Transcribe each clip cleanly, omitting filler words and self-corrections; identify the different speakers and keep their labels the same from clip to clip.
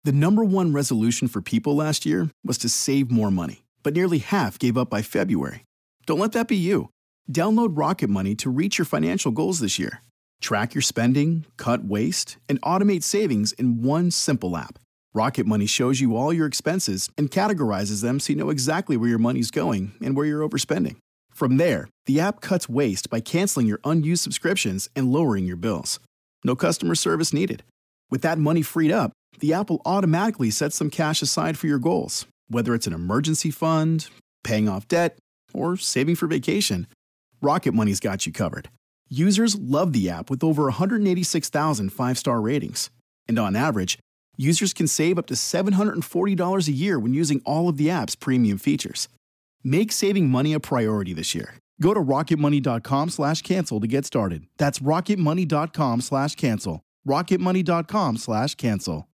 Speaker 1: The number one resolution for people last year was to save more money, but nearly half gave up by February. Don't let that be you. Download Rocket Money to reach your financial goals this year. Track your spending, cut waste, and automate savings in one simple app. Rocket Money shows you all your expenses and categorizes them so you know exactly where your money's going and where you're overspending. From there, the app cuts waste by canceling your unused subscriptions and lowering your bills. No customer service needed. With that money freed up, the app will automatically set some cash aside for your goals, whether it's an emergency fund, paying off debt, or saving for vacation. Rocket Money's got you covered. Users love the app with over 186,000 five-star ratings. And on average, users can save up to $740 a year when using all of the app's premium features. Make saving money a priority this year. Go to rocketmoney.com/cancel to get started. That's rocketmoney.com/cancel. rocketmoney.com/cancel.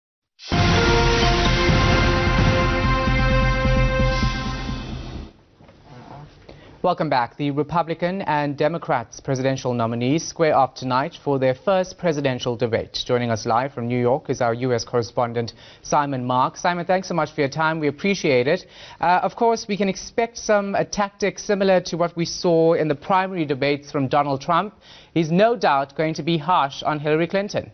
Speaker 2: Welcome back. The Republican and Democrats presidential nominees square off tonight for their first presidential debate. Joining us live from New York is our U.S. correspondent, Simon Mark. Simon, thanks so much for your time. We appreciate it. Of course, we can expect some tactics similar to what we saw in the primary debates from Donald Trump. He's no doubt going to be harsh on Hillary Clinton.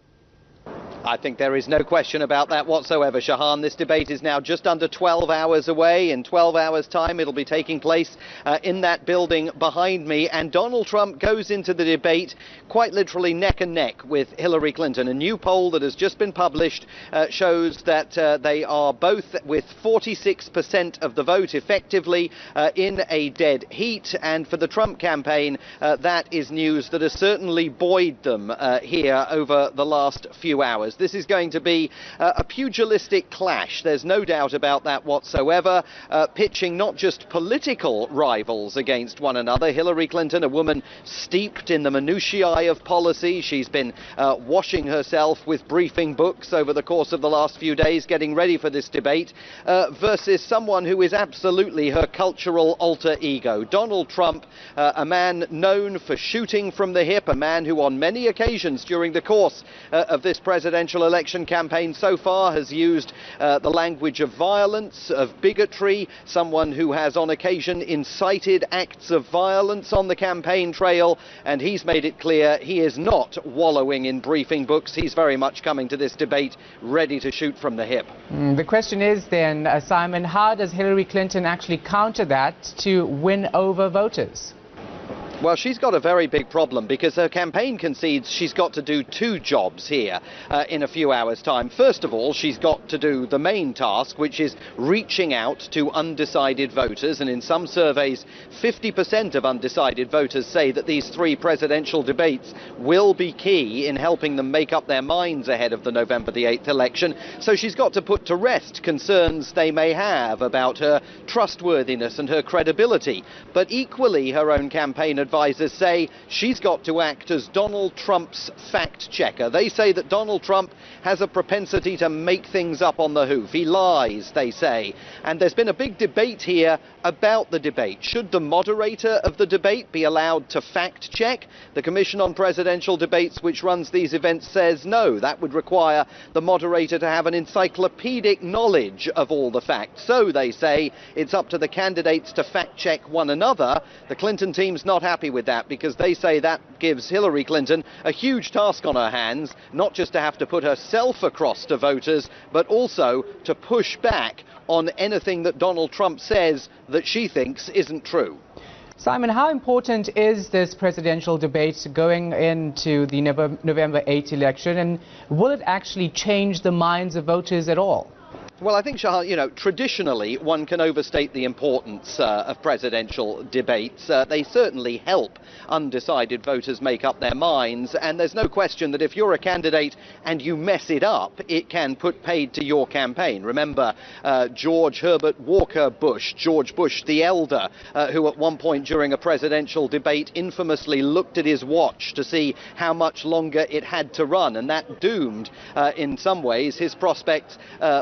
Speaker 3: I think there is no question about that whatsoever, Shahan. This debate is now just under 12 hours away. In 12 hours' time, it'll be taking place in that building behind me. And Donald Trump goes into the debate quite literally neck and neck with Hillary Clinton. A new poll that has just been published shows that they are both with 46% of the vote effectively in a dead heat. And for the Trump campaign, that is news that has certainly buoyed them here over the last few hours. This is going to be a pugilistic clash. There's no doubt about that whatsoever, pitching not just political rivals against one another. Hillary Clinton, a woman steeped in the minutiae of policy. She's been washing herself with briefing books over the course of the last few days, getting ready for this debate, versus someone who is absolutely her cultural alter ego. Donald Trump, a man known for shooting from the hip, a man who on many occasions during the course of this presidential election campaign so far has used the language of violence, of bigotry, someone who has on occasion incited acts of violence on the campaign trail, and he's made it clear he is not wallowing in briefing books. He's very much coming to this debate ready to shoot from the hip.
Speaker 2: The question is then, Simon, how does Hillary Clinton actually counter that to win over voters?
Speaker 3: Well, she's got a very big problem because her campaign concedes she's got to do two jobs here in a few hours' time. First of all, she's got to do the main task, which is reaching out to undecided voters. And in some surveys, 50% of undecided voters say that these three presidential debates will be key in helping them make up their minds ahead of the November the 8th election. So she's got to put to rest concerns they may have about her trustworthiness and her credibility. But equally, her own campaign advisors say she's got to act as Donald Trump's fact checker. They say that Donald Trump has a propensity to make things up on the hoof. He lies, they say. And there's been a big debate here about the debate. Should the moderator of the debate be allowed to fact check? The Commission on Presidential Debates, which runs these events, says no. That would require the moderator to have an encyclopedic knowledge of all the facts. So they say it's up to the candidates to fact check one another. The Clinton team's not happy with that because they say that gives Hillary Clinton a huge task on her hands, not just to have to put herself across to voters, but also to push back on anything that Donald Trump says that she thinks isn't true.
Speaker 2: Simon, how important is this presidential debate going into the November 8th election, and will it actually change the minds of voters at all?
Speaker 3: Well, I think, Shah, traditionally one can overstate the importance of presidential debates. They certainly help undecided voters make up their minds, and there's no question that if you're a candidate and you mess it up, it can put paid to your campaign. Remember George Herbert Walker Bush, George Bush the elder, who at one point during a presidential debate infamously looked at his watch to see how much longer it had to run, and that doomed, in some ways, his prospects for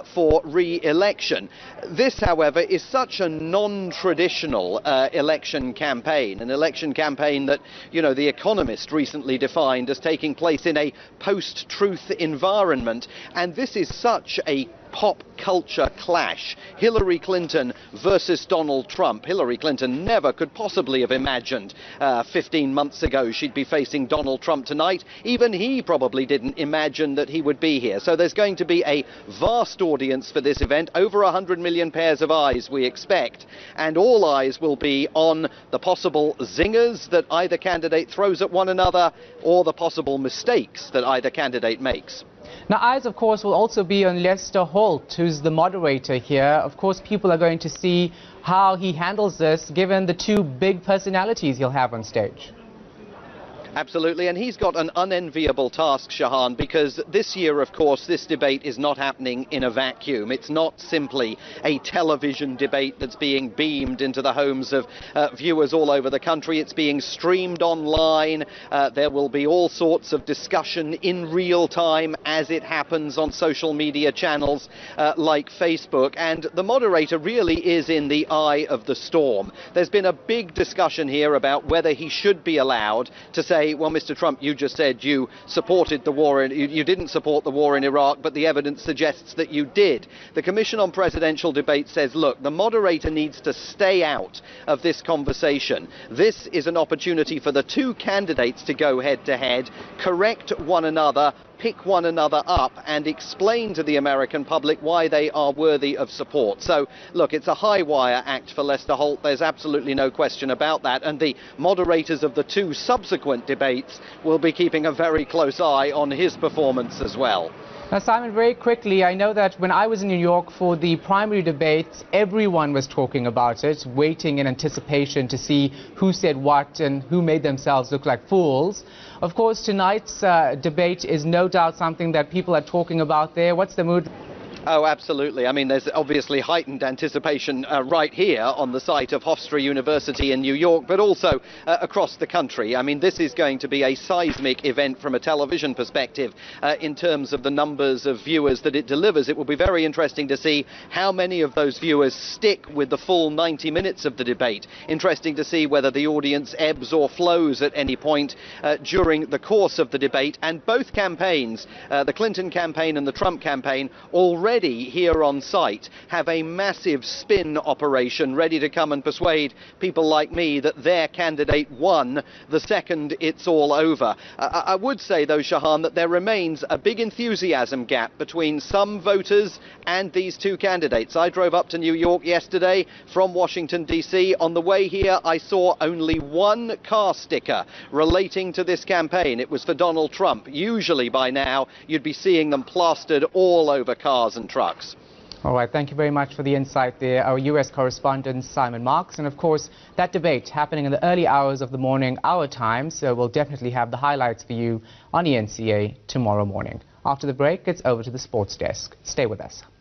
Speaker 3: re-election. This, however, is such a non-traditional election campaign, an election campaign that, you know, The Economist recently defined as taking place in a post-truth environment, and this is such a pop culture clash. Hillary Clinton versus Donald Trump. Hillary Clinton never could possibly have imagined 15 months ago she'd be facing Donald Trump tonight. Even he probably didn't imagine that he would be here. So there's going to be a vast audience for this event, over 100 million pairs of eyes we expect, and all eyes will be on the possible zingers that either candidate throws at one another or the possible mistakes that either candidate makes.
Speaker 2: Now, eyes, of course, will also be on Lester Holt, who's the moderator here. Of course, people are going to see how he handles this, given the two big personalities he'll have on stage.
Speaker 3: Absolutely, and he's got an unenviable task, Shahan, because this year, of course, this debate is not happening in a vacuum. It's not simply a television debate that's being beamed into the homes of viewers all over the country. It's being streamed online. There will be all sorts of discussion in real time as it happens on social media channels like Facebook, and the moderator really is in the eye of the storm. There's been a big discussion here about whether he should be allowed to say, well, Mr. Trump, you just said you supported the war, you didn't support the war in Iraq, but the evidence suggests that you did. The Commission on Presidential Debate says, look, the moderator needs to stay out of this conversation. This is an opportunity for the two candidates to go head to head, correct one another, pick one another up and explain to the American public why they are worthy of support. So, look, it's a high-wire act for Lester Holt. There's absolutely no question about that. And the moderators of the two subsequent debates will be keeping a very close eye on his performance as well.
Speaker 2: Now, Simon, very quickly, I know that when I was in New York for the primary debates, everyone was talking about it, waiting in anticipation to see who said what and who made themselves look like fools. Of course, tonight's debate is no doubt something that people are talking about there. What's the mood?
Speaker 3: Oh, absolutely. I mean, there's obviously heightened anticipation right here on the site of Hofstra University in New York, but also across the country. I mean, this is going to be a seismic event from a television perspective in terms of the numbers of viewers that it delivers. It will be very interesting to see how many of those viewers stick with the full 90 minutes of the debate. Interesting to see whether the audience ebbs or flows at any point during the course of the debate. And both campaigns, the Clinton campaign and the Trump campaign, already here on site have a massive spin operation ready to come and persuade people like me that their candidate won the second it's all over. I would say, though, Shahan, that there remains a big enthusiasm gap between some voters and these two candidates. I drove up to New York yesterday from Washington, D.C. On the way here, I saw only one car sticker relating to this campaign. It was for Donald Trump. Usually by now, you'd be seeing them plastered all over cars and trucks.
Speaker 2: All right, thank you very much for the insight there, our U.S. correspondent Simon Marks. And of course, that debate happening in the early hours of the morning, our time, so we'll definitely have the highlights for you on ENCA tomorrow morning. After the break, it's over to the sports desk. Stay with us.